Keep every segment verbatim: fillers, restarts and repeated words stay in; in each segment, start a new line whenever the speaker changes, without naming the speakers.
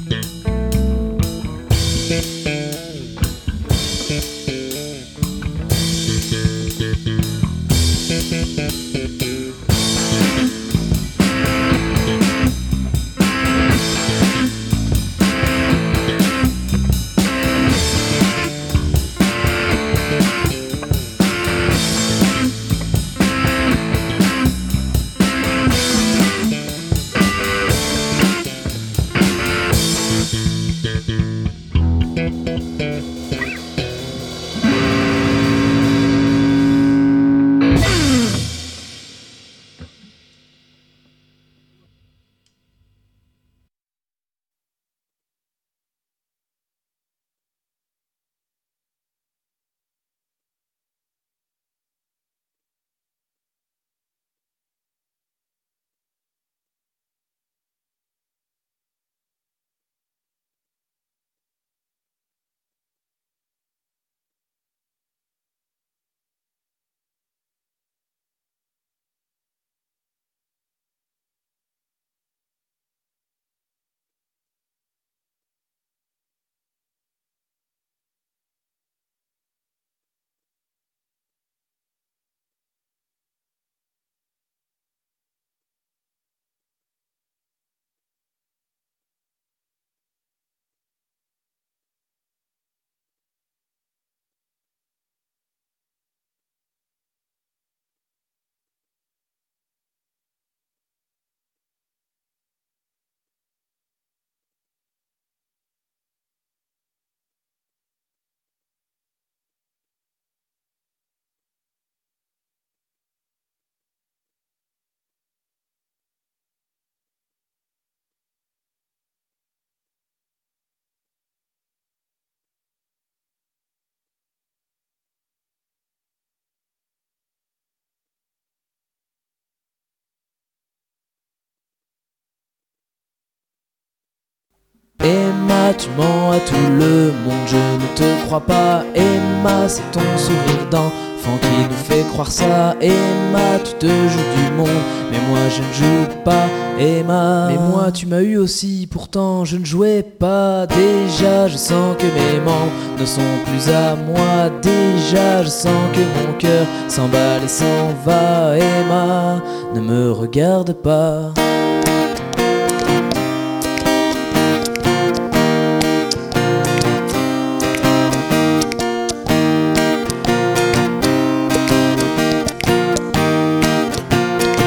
Emma, tu mens à tout le monde, je ne te crois pas. Emma, c'est ton sourire d'enfant qui nous fait croire ça. Emma, tu te joues du monde, mais moi je ne joue pas. Emma, mais moi tu m'as eu aussi, pourtant je ne jouais pas. Déjà je sens que mes membres ne sont plus à moi. Déjà je sens que mon cœur s'emballe et s'en va. Emma, ne me regarde pas.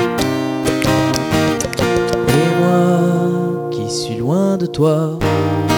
De toi.